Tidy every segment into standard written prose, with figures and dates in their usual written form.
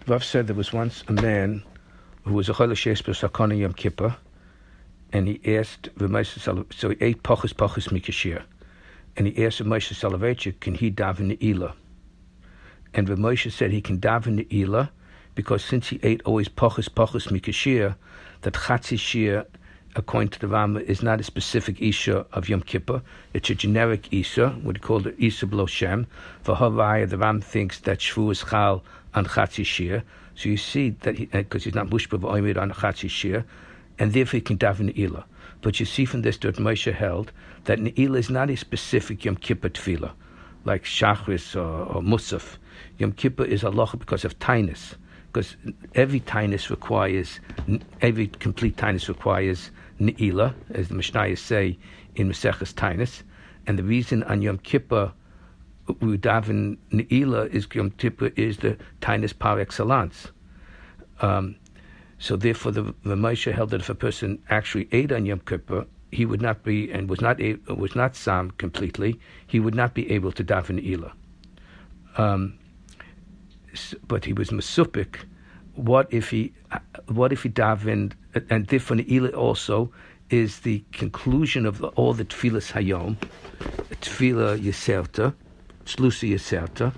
Rav said there was once a man who was a Chol HaShes B'Sakana Yom Kippur, and he asked so he ate pachas mikashir, and he asked Moshe Soloveitchik, can he daven ne'ilah? And Rav Moshe said he can daven ne'ilah because since he ate always pachas mikashir, that chatzi shir, according to the Rambam, is not a specific Isha of Yom Kippur. It's a generic Isha, what he called the Isha B'lo Shem. For Havaya, the Rambam thinks that Shvu is Chal on Chatzi Shir. So you see that because he's not Mushba V'Oimid on Chatzi Shir, and therefore he can daven Ne'ilah. But you see from this that Moshe held that Ne'ilah is not a specific Yom Kippur tefillah, like Shachris or Musaf. Yom Kippur is halacha because of tainus, because every complete tainus requires Ne'ilah, as the Mishnayos say in Maseches Tainus, and the reason on Yom Kippur we daven Ne'ilah is Yom Kippur is the Tainus par excellence. So therefore, the Moshe held that if a person actually ate on Yom Kippur, he would not be and was not sam completely. He would not be able to daven Ne'ilah. But he was mesupik. What if he davened, and therefore Ne'ilah also is the conclusion of all the tefillas hayom, tefillah yeserta, shlusi yeserta,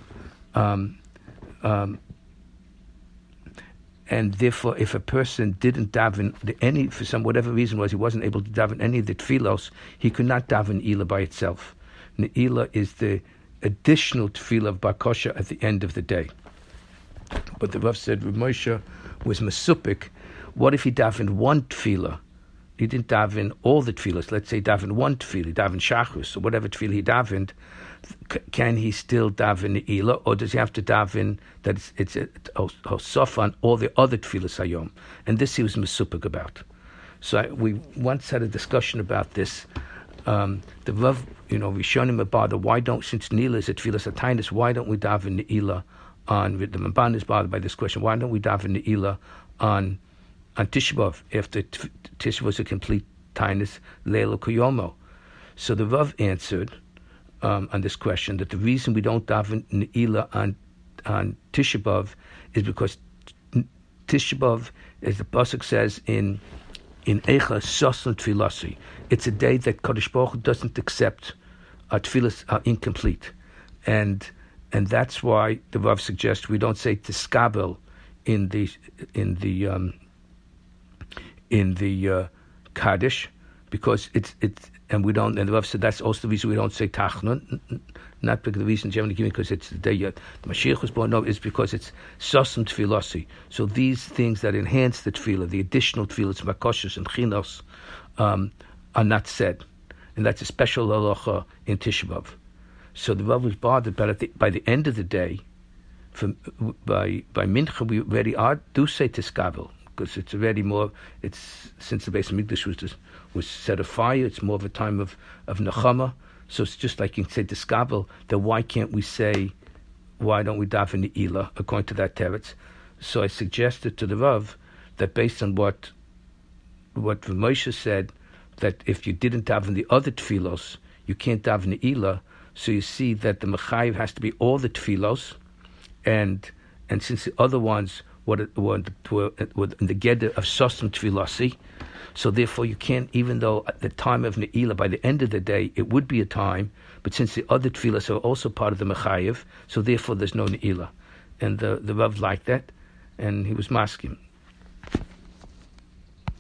and therefore if a person didn't daven for some whatever reason was he wasn't able to daven any of the tefillos, he could not daven Ne'ilah by itself. Ne'ilah is the additional tefillah of bakosha at the end of the day. But the Rav said Rav Moshe was mesupik. What if he davened one tefillah? He didn't daven all the tefillahs. Let's say he davened one tefillah, he davened shachus, or whatever tefillah he davened. Can he still daven Ne'ilah, or does he have to daven that it's a hosaf on all the other tefillahs hayom? And this he was mesupik about. So we once had a discussion about this. The Rav, Rishonim about why don't, since Ne'ilah is a tefillah satainis, why don't we daven Ne'ilah on, the Ramban is bothered by this question, why don't we daven Ne'ilah on Tisha B'Av, after Tisha was a complete tainus leila kuyomo? So the Rav answered on this question that the reason we don't daven Ne'ilah on Tisha B'Av is because Tisha B'Av, as the pasuk says in Eicha Sosn Tfilasi, it's a day that Kadosh Baruch Hu doesn't accept our tefillas are incomplete, and that's why the Rav suggests we don't say tiskabel in the Kaddish, because it's and we don't, and the Rav said that's also the reason we don't say Tachnun, not because the reason generally given because it's the day the Mashiach was born. No, it's because it's Sosum Tfilasi. So these things that enhance the tefillah, the additional tefillahs, Makoshes and Chinos, are not said, and that's a special halacha in Tisha B'Av. So the Rav was bothered, but by the end of the day, by Mincha we already do say Tiskabel, because it's already more. It's since the base of Mikdash was set afire. It's more of a time of nechama. So it's just like you can say Tiskabel. Then why don't we daven Ne'ilah according to that teretz? So I suggested to the Rav that based on what Rav Moshe said, that if you didn't daven the other tefillos, you can't daven Ne'ilah. So you see that the mechayiv has to be all the tefillos, and since the other ones were in the geder of sosum tefilasi, so therefore you can't, even though at the time of Ne'ilah, by the end of the day, it would be a time, but since the other tefillas are also part of the mechayiv, so therefore there's no Ne'ilah. And the Rav liked that, and he was masking.